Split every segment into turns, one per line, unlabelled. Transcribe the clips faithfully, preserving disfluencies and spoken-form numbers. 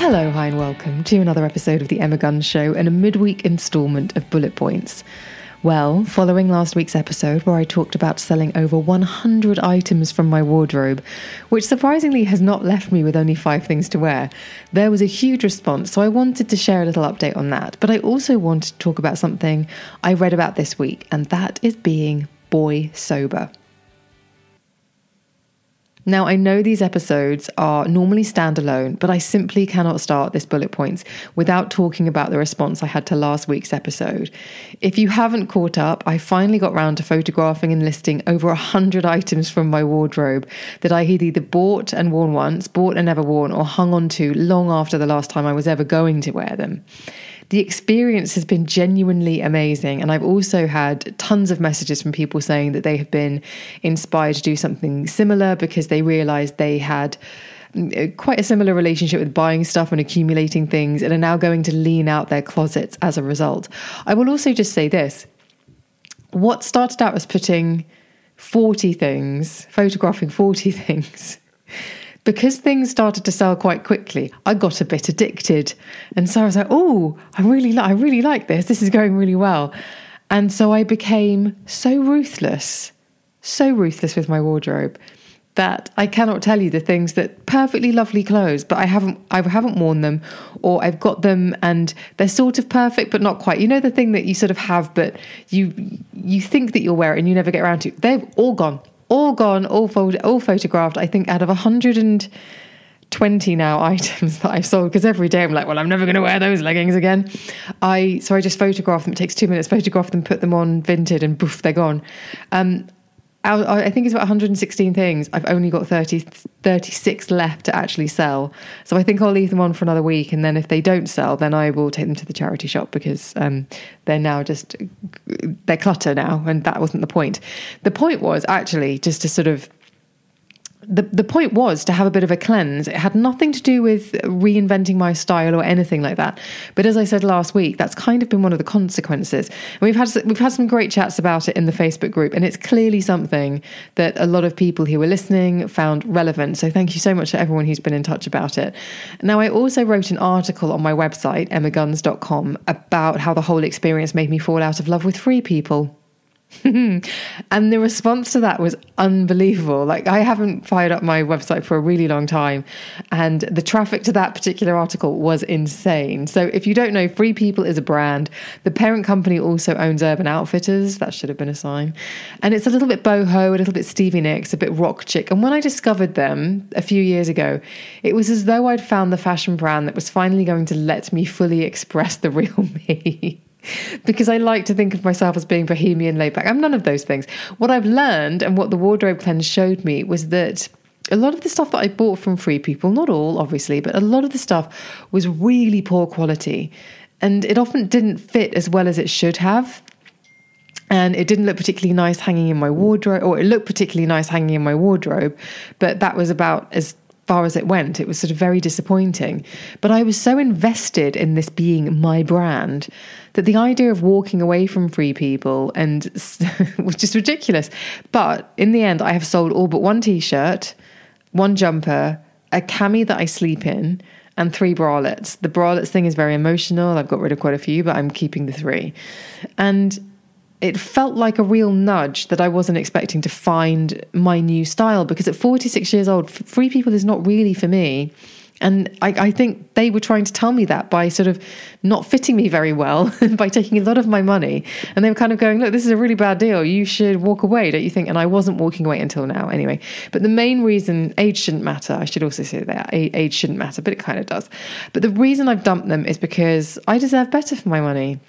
Hello, hi and welcome to another episode of the Emma Guns Show and a midweek instalment of Bullet Points. Well, following last week's episode where I talked about selling over one hundred items from my wardrobe, which surprisingly has not left me with only five things to wear, there was a huge response, so I wanted to share a little update on that. But I also wanted to talk about something I read about this week, and that is being boy sober. Now, I know these episodes are normally standalone, but I simply cannot start this bullet points without talking about the response I had to last week's episode. If you haven't caught up, I finally got round to photographing and listing over one hundred items from my wardrobe that I had either bought and worn once, bought and never worn, or hung on to long after the last time I was ever going to wear them. The experience has been genuinely amazing, and I've also had tons of messages from people saying that they have been inspired to do something similar because they realised they had quite a similar relationship with buying stuff and accumulating things and are now going to lean out their closets as a result. I will also just say this. What started out as putting forty things, photographing forty things, because things started to sell quite quickly, I got a bit addicted. And so I was like, oh, I really, li- I really like this. This is going really well. And so I became so ruthless, so ruthless with my wardrobe that I cannot tell you the things that perfectly lovely clothes, but I haven't, I haven't worn them, or I've got them and they're sort of perfect, but not quite. You know, the thing that you sort of have, but you, you think that you'll wear it and you never get around to. They've all gone. All gone, all folded, all photographed. I think out of one hundred twenty now items that I've sold, because every day I'm like, well, I'm never going to wear those leggings again. I so I just photograph them. It takes two minutes, photograph them, put them on Vinted, and poof, they're gone. Um, I, I think it's about one hundred sixteen things. I've only got thirty, thirty-six left to actually sell. So I think I'll leave them on for another week. And then if they don't sell, then I will take them to the charity shop because um, they're now just, they're clutter now. And that wasn't the point. The point was actually just to sort of, The the point was to have a bit of a cleanse. It had nothing to do with reinventing my style or anything like that. But as I said last week, that's kind of been one of the consequences. And we've had we've had some great chats about it in the Facebook group, and it's clearly something that a lot of people who were listening found relevant. So thank you so much to everyone who's been in touch about it. Now, I also wrote an article on my website, emma guns dot com, about how the whole experience made me fall out of love with free people. And the response to that was unbelievable. Like, I haven't fired up my website for a really long time, and the traffic to that particular article was insane. So if you don't know, Free People is a brand. The parent company also owns Urban Outfitters. That should have been a sign. And it's a little bit boho, a little bit Stevie Nicks, a bit rock chick. And when I discovered them a few years ago, it was as though I'd found the fashion brand that was finally going to let me fully express the real me. Because I like to think of myself as being bohemian, laid back. I'm none of those things. What I've learned and what the wardrobe cleanse showed me was that a lot of the stuff that I bought from Free People, not all obviously, but a lot of the stuff was really poor quality, and it often didn't fit as well as it should have. And it didn't look particularly nice hanging in my wardrobe, or it looked particularly nice hanging in my wardrobe, but that was about as far as it went. It was sort of very disappointing. But I was so invested in this being my brand that the idea of walking away from Free People and was just ridiculous. But in the end, I have sold all but one t-shirt, one jumper, a cami that I sleep in, and three bralettes. The bralettes thing is very emotional. I've got rid of quite a few, but I'm keeping the three. And it felt like a real nudge that I wasn't expecting to find my new style, because at forty-six years old, Free People is not really for me. And I, I think they were trying to tell me that by sort of not fitting me very well, by taking a lot of my money. And they were kind of going, look, this is a really bad deal. You should walk away, don't you think? And I wasn't walking away until now anyway. But the main reason, age shouldn't matter. I should also say that age shouldn't matter, but it kind of does. But the reason I've dumped them is because I deserve better for my money.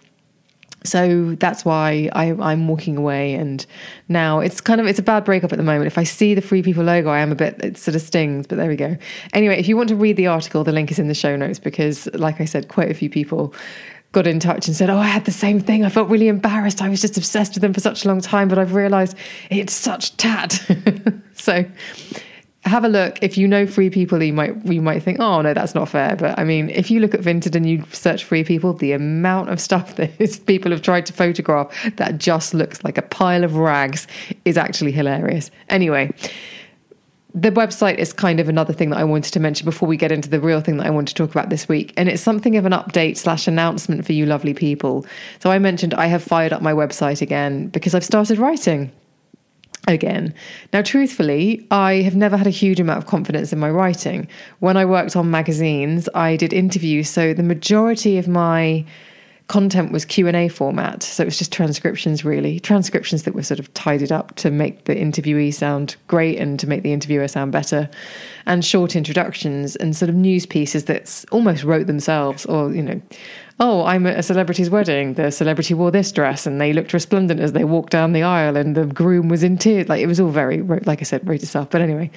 So that's why I, I'm walking away. And now it's kind of, it's a bad breakup at the moment. If I see the Free People logo, I am a bit, it sort of stings, but there we go. Anyway, if you want to read the article, the link is in the show notes, because like I said, quite a few people got in touch and said, oh, I had the same thing. I felt really embarrassed. I was just obsessed with them for such a long time, but I've realized it's such tat. So have a look. If you know Free People, you might you might think, oh no, that's not fair. But I mean, if you look at Vinted and you search Free People, the amount of stuff that is, people have tried to photograph that just looks like a pile of rags is actually hilarious. Anyway, the website is kind of another thing that I wanted to mention before we get into the real thing that I want to talk about this week. And it's something of an update slash announcement for you lovely people. So I mentioned I have fired up my website again because I've started writing again. Now, truthfully, I have never had a huge amount of confidence in my writing. When I worked on magazines, I did interviews. So the majority of my content was Q and A format. So it was just transcriptions, really. Transcriptions that were sort of tidied up to make the interviewee sound great and to make the interviewer sound better. And short introductions and sort of news pieces that almost wrote themselves, or, you know, oh, I'm at a celebrity's wedding. The celebrity wore this dress and they looked resplendent as they walked down the aisle and the groom was in tears. Like, it was all very, like I said, wrote itself. But anyway,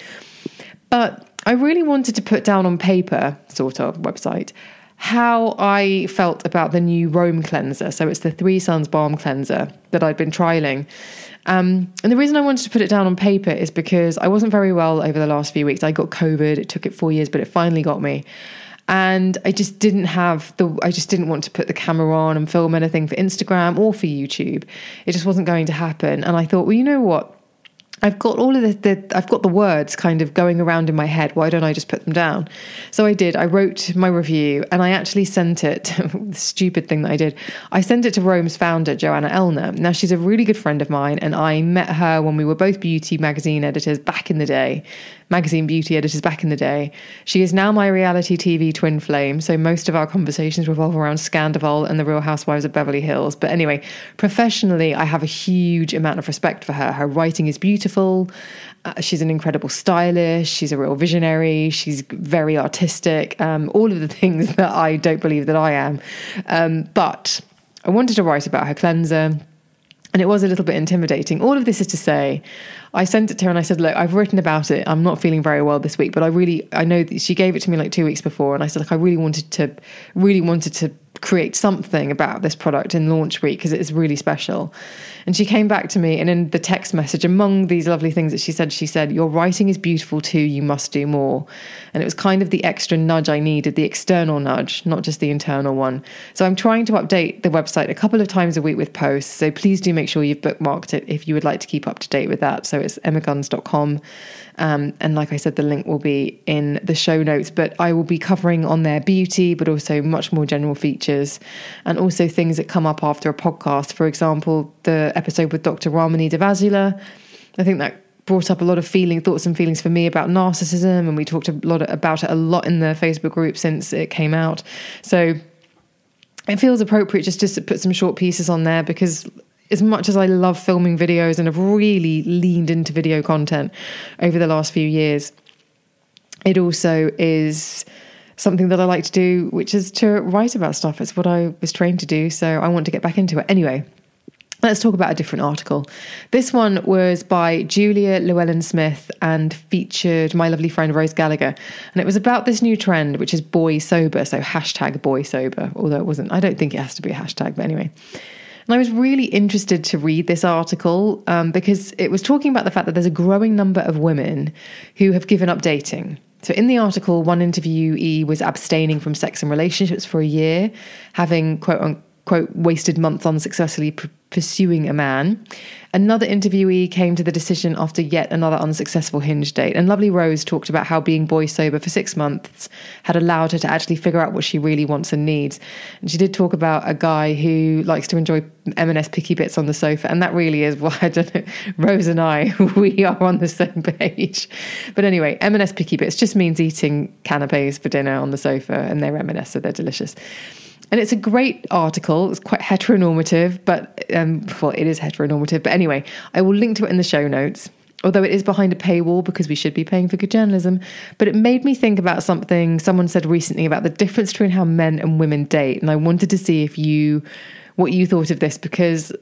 but I really wanted to put down on paper, sort of, website, how I felt about the new Rome cleanser. So it's the Three Suns Balm Cleanser that I'd been trialing. Um, and the reason I wanted to put it down on paper is because I wasn't very well over the last few weeks. I got COVID. It took it four years, but it finally got me. And I just didn't have the, I just didn't want to put the camera on and film anything for Instagram or for YouTube. It just wasn't going to happen. And I thought, well, you know what? I've got all of the, the, I've got the words kind of going around in my head. Why don't I just put them down? So I did. I wrote my review and I actually sent it, the stupid thing that I did, I sent it to Rome's founder, Joanna Elner. Now, she's a really good friend of mine and I met her when we were both beauty magazine editors back in the day, magazine beauty editors back in the day. She is now my reality T V twin flame. So most of our conversations revolve around Scandival and the Real Housewives of Beverly Hills. But anyway, professionally, I have a huge amount of respect for her. Her writing is beautiful. Uh, she's an incredible stylist. She's a real visionary. She's very artistic. Um, all of the things that I don't believe that I am. Um, but I wanted to write about her cleanser. And it was a little bit intimidating. All of this is to say, I sent it to her and I said, look, I've written about it. I'm not feeling very well this week, but I really, I know that she gave it to me like two weeks before. And I said, like, I really wanted to, really wanted to create something about this product in launch week because it is really special. And she came back to me, and in the text message, among these lovely things that she said, she said, your writing is beautiful too, you must do more. And it was kind of the extra nudge I needed, the external nudge, not just the internal one. So I'm trying to update the website a couple of times a week with posts. So please do make sure you've bookmarked it if you would like to keep up to date with that. So it's emma guns dot com. Um, and like I said, the link will be in the show notes, but I will be covering on there beauty, but also much more general features and also things that come up after a podcast. For example, the episode with Doctor Ramani Devasula, I think that brought up a lot of feeling, thoughts and feelings for me about narcissism. And we talked a lot about it a lot in the Facebook group since it came out. So it feels appropriate just to put some short pieces on there because as much as I love filming videos and have really leaned into video content over the last few years, it also is something that I like to do, which is to write about stuff. It's what I was trained to do, so I want to get back into it. Anyway, let's talk about a different article. This one was by Julia Llewellyn-Smith and featured my lovely friend Rose Gallagher. And it was about this new trend, which is boy sober, so hashtag boy sober, although it wasn't, I don't think it has to be a hashtag, but anyway. And I was really interested to read this article um, because it was talking about the fact that there's a growing number of women who have given up dating. So in the article, one interviewee was abstaining from sex and relationships for a year, having quote unquote wasted months unsuccessfully pr- pursuing a man. Another interviewee came to the decision after yet another unsuccessful Hinge date. And lovely Rose talked about how being boy sober for six months had allowed her to actually figure out what she really wants and needs. And she did talk about a guy who likes to enjoy M and S picky bits on the sofa. And that really is why, I don't know, Rose and I, we are on the same page. But anyway, M and S picky bits just means eating canapes for dinner on the sofa, and they're M and S, so they're delicious. And it's a great article. It's quite heteronormative, but, um, well, it is heteronormative. But anyway, I will link to it in the show notes, although it is behind a paywall because we should be paying for good journalism. But it made me think about something someone said recently about the difference between how men and women date. And I wanted to see if you, what you thought of this, because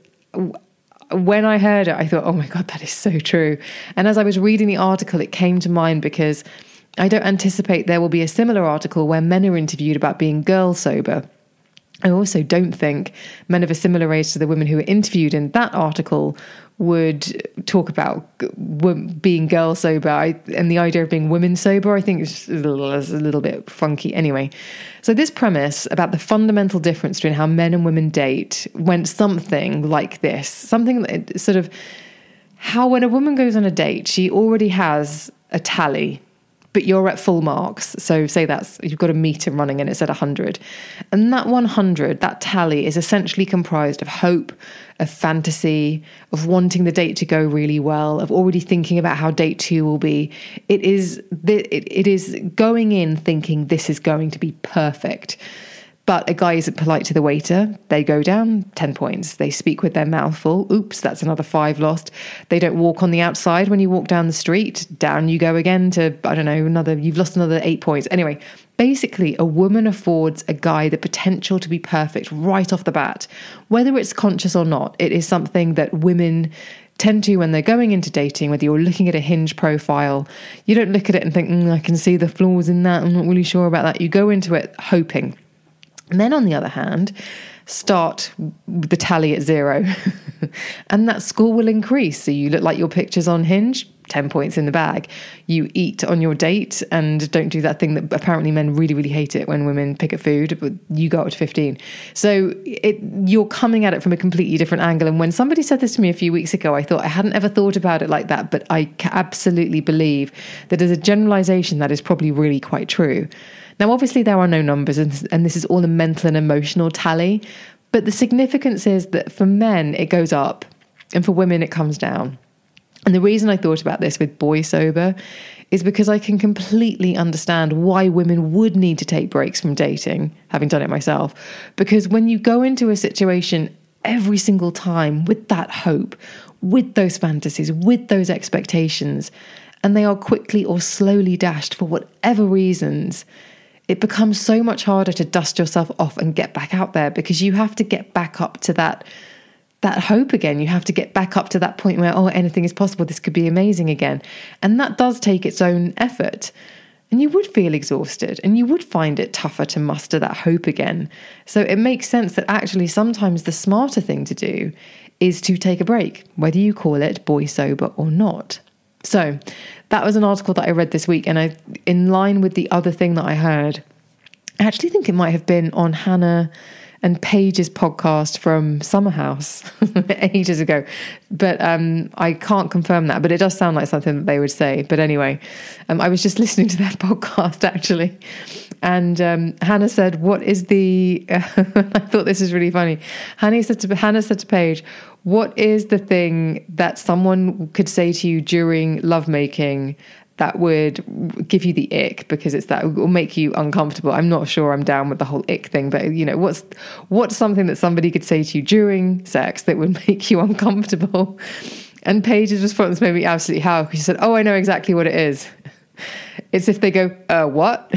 when I heard it, I thought, oh my God, that is so true. And as I was reading the article, it came to mind because I don't anticipate there will be a similar article where men are interviewed about being girl sober. I also don't think men of a similar age to the women who were interviewed in that article would talk about being girl sober. I, and the idea of being women sober, I think is a little, is a little bit funky. Anyway, so this premise about the fundamental difference between how men and women date went something like this. Something that sort of how when a woman goes on a date, she already has a tally, but you're at full marks. So say that's, you've got a meter running and it's at one hundred. And that one hundred, that tally is essentially comprised of hope, of fantasy, of wanting the date to go really well, of already thinking about how date two will be. It is, it is going in thinking this is going to be perfect. But a guy isn't polite to the waiter, they go down ten points. They speak with their mouth full. Oops, that's another five lost. They don't walk on the outside when you walk down the street. Down you go again to, I don't know, another, you've lost another eight points. Anyway, basically a woman affords a guy the potential to be perfect right off the bat. Whether it's conscious or not, it is something that women tend to when they're going into dating, whether you're looking at a Hinge profile, you don't look at it and think, mm, I can see the flaws in that, I'm not really sure about that. You go into it hoping. And then on the other hand, start the tally at zero and that score will increase. So you look like your pictures on Hinge, ten points in the bag. You eat on your date and don't do that thing that apparently men really, really hate it when women pick at food, but you go up to fifteen. So it, you're coming at it from a completely different angle. And when somebody said this to me a few weeks ago, I thought I hadn't ever thought about it like that, but I absolutely believe that as a generalization, that is probably really quite true. Now, obviously, there are no numbers, and, and this is all a mental and emotional tally. But the significance is that for men, it goes up, and for women, it comes down. And the reason I thought about this with Boy Sober is because I can completely understand why women would need to take breaks from dating, having done it myself. Because when you go into a situation every single time with that hope, with those fantasies, with those expectations, and they are quickly or slowly dashed for whatever reasons, it becomes so much harder to dust yourself off and get back out there, because you have to get back up to that that hope again. You have to get back up to that point where, oh, anything is possible. This could be amazing again. And that does take its own effort. And you would feel exhausted and you would find it tougher to muster that hope again. So it makes sense that actually sometimes the smarter thing to do is to take a break, whether you call it Boy Sober or not. So that was an article that I read this week, and I, in line with the other thing that I heard, I actually think it might have been on Hannah and Paige's podcast from Summer House ages ago. But um, I can't confirm that, but it does sound like something that they would say. But anyway, um, I was just listening to that podcast actually. And um, Hannah said, what is the, uh, I thought this is really funny. Hannah said to, Hannah said to Paige, what is the thing that someone could say to you during lovemaking that would give you the ick, because it's that will make you uncomfortable? I'm not sure I'm down with the whole ick thing, but you know, what's what's something that somebody could say to you during sex that would make you uncomfortable? And Paige's response made me absolutely howl, because she said, oh, I know exactly what it is. It's if they go, uh, what?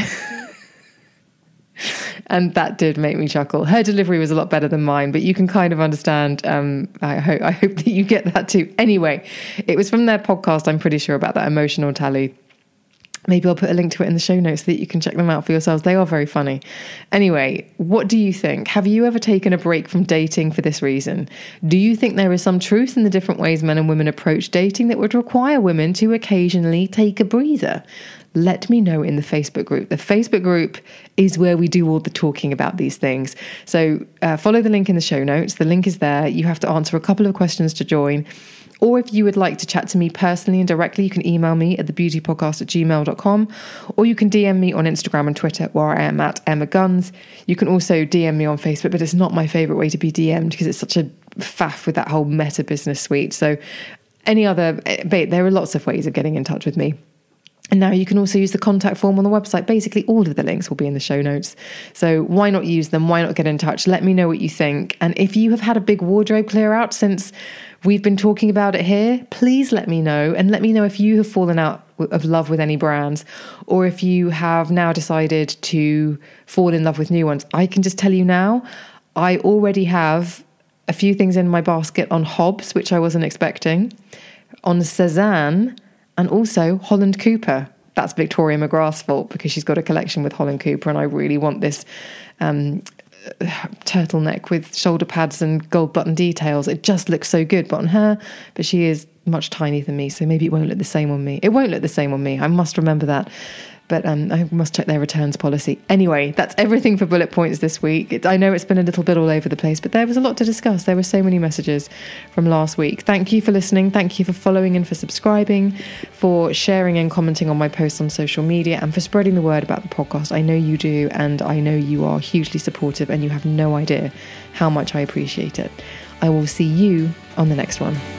And that did make me chuckle. Her delivery was a lot better than mine, but you can kind of understand. Um, I hope I hope that you get that too. Anyway, it was from their podcast, I'm pretty sure, about that emotional tally. Maybe I'll put a link to it in the show notes so that you can check them out for yourselves. They are very funny. Anyway, what do you think? Have you ever taken a break from dating for this reason? Do you think there is some truth in the different ways men and women approach dating that would require women to occasionally take a breather? Let me know in the Facebook group. The Facebook group is where we do all the talking about these things. So uh, follow the link in the show notes. The link is there. You have to answer a couple of questions to join. Or if you would like to chat to me personally and directly, you can email me at the beauty podcast at gmail dot com, or you can D M me on Instagram and Twitter, where I am at Emma Guns. You can also D M me on Facebook, but it's not my favourite way to be D M'd because it's such a faff with that whole Meta Business Suite. So any other, but there are lots of ways of getting in touch with me. And now you can also use the contact form on the website. Basically, all of the links will be in the show notes. So why not use them? Why not get in touch? Let me know what you think. And if you have had a big wardrobe clear out since we've been talking about it here, please let me know. And let me know if you have fallen out of love with any brands, or if you have now decided to fall in love with new ones. I can just tell you now, I already have a few things in my basket on Hobbs, which I wasn't expecting, on Cezanne, and also Holland Cooper. That's Victoria McGrath's fault, because she's got a collection with Holland Cooper, and I really want this um, turtleneck with shoulder pads and gold button details. It just looks so good, but on her, but she is much tinier than me, so maybe it won't look the same on me. It won't look the same on me. I must remember that. but um, I must check their returns policy. Anyway, that's everything for bullet points this week. It, I know it's been a little bit all over the place, but there was a lot to discuss. There were so many messages from last week. Thank you for listening. Thank you for following and for subscribing, for sharing and commenting on my posts on social media, and for spreading the word about the podcast. I know you do, and I know you are hugely supportive, and you have no idea how much I appreciate it. I will see you on the next one.